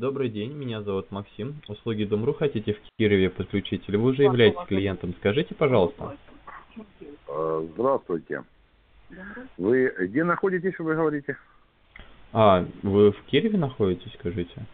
Добрый день, меня зовут Максим. Услуги Дом.ру хотите в Кирове подключить или вы уже являетесь клиентом? Скажите, пожалуйста. Здравствуйте. Вы где находитесь, вы говорите? Вы в Кирове находитесь, скажите?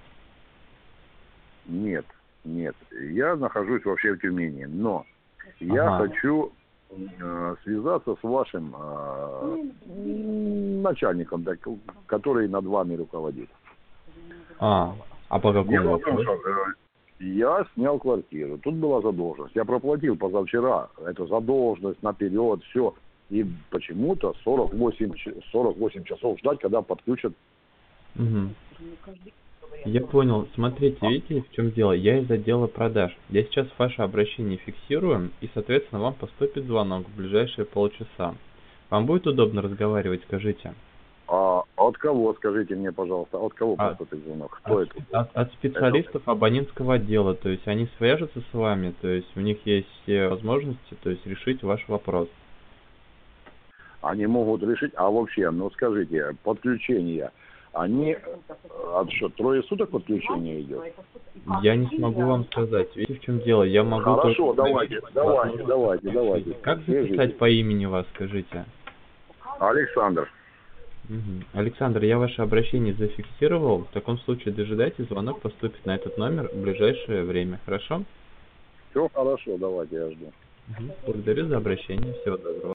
Нет, нет. Я нахожусь вообще в Тюмени, но я хочу связаться с вашим начальником, который над вами руководит. А по какому Дело в том, вопросу? что я снял квартиру, тут была задолженность. Я проплатил позавчера эту задолженность наперед, все. И почему-то 48 часов ждать, когда подключат. Угу. Я понял. Смотрите, видите, в чем дело? Я из отдела продаж. Я сейчас ваше обращение фиксирую, и, соответственно, вам поступит звонок в ближайшие полчаса. Вам будет удобно разговаривать, скажите? А от кого, скажите мне, пожалуйста, от кого поступит звонок? Кто это? От специалистов абонентского отдела, то есть они свяжутся с вами, то есть у них есть все возможности, то есть решить ваш вопрос. Они могут решить, а вообще, ну скажите, подключение, они, что, трое суток подключение идет? Я не смогу вам сказать, видите, в чем дело, я могу... Хорошо, давайте. Как записать по имени вас, скажите? Александр. Александр, я ваше обращение зафиксировал. В таком случае дожидайтесь, звонок поступит на этот номер в ближайшее время. Хорошо? Все хорошо, давайте, я жду. Благодарю за обращение. Всего доброго.